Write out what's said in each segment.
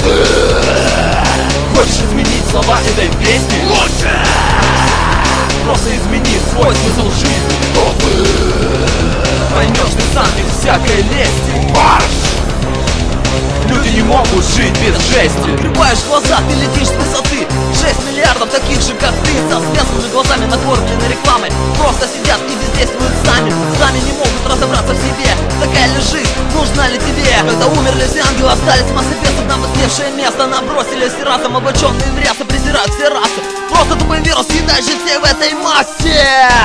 Хочешь изменить слова этой песни? Лучше просто измени свой смысл жизни. Поймешь ты сам без всякой лести. Марш! Люди не могут жить без жести. Открываешь глаза, ты летишь с высоты. 6 миллиардов таких же, как ты, со связанными глазами, накормлены рекламой. Просто сидят и бездействуют сами. Сами не могут разобраться в себе. Такая ли жизнь, нужна ли тебе? Когда умерли все ангелы, остались массы бесов. На воскресшее место набросились и разом облаченные в рясы презирают все расы. Просто тупой вирус, съедающий всех в этой массе.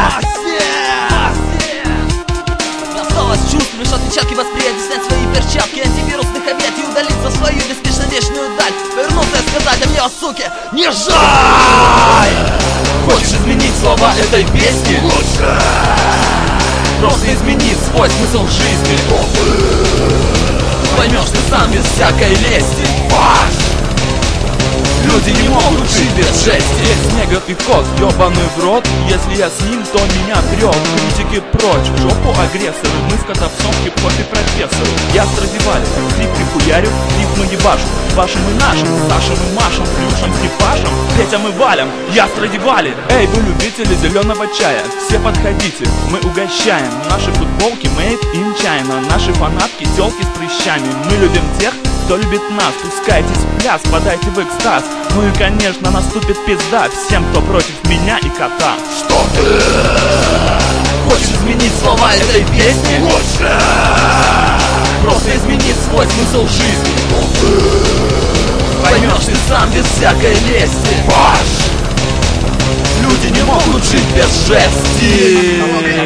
Осталось чувствуешь отпечатки восприятия, снять свои перчатки антивирусных объятий, удалить за свою бесконечно вечную даль, повернуться и сказать: а мне, суки, не жаль! Хочешь изменить слова этой песни? Лучше просто измени свой смысл жизни. Поймешь ты сам без всякой лести. Марш! Люди не могут жить без жести. Есть снегов и кот, ёбаный в рот. Если я с ним, то меня прет. Критики прочь, в жопу агрессоры. Мы с котовцом в хип-хопе профессору. Я страдивали, скрипки хуярю, рифмы ебашу. Вашим и нашим, Сашем и Машем, Плюшем, Степашем, Петям и Валям. Я страдивали. Эй, вы любители зеленого чая, все подходите, мы угощаем. Наши футболки made in China. Наши фанатки, тёлки с прыщами. Мы любим тех, кто любит нас. Пускайтесь в пляс, подайте в экстаз. Ну и конечно наступит пизда всем, кто против меня и кота. Что ты? Хочешь изменить слова этой песни? Лучше просто измени свой смысл жизни. Поймешь ты сам без всякой лести. Марш! Люди не могут жить без жести.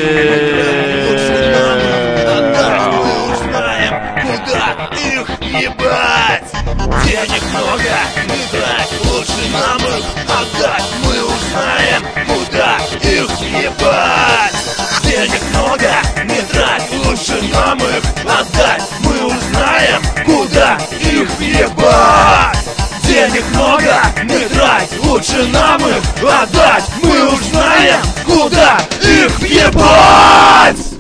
Ебать! Денег много, не трать, лучше нам их отдать. Мы узнаем, куда их ебать. Денег много, не трать, лучше нам их отдать. Мы узнаем, куда их ебать. Денег много, не трать, лучше нам их отдать. Мы узнаем, куда их ебать.